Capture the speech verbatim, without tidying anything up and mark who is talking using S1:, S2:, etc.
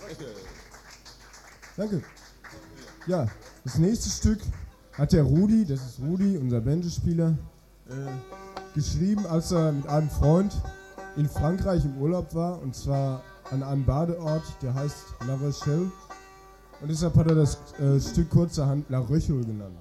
S1: Danke. Ja, das nächste Stück hat der Rudi, das ist Rudi, unser Banjospieler, äh, geschrieben, als er mit einem Freund in Frankreich im Urlaub war, und zwar an einem Badeort, der heißt La Rochelle. Und deshalb hat er das äh, Stück kurzerhand La Rochelle genannt.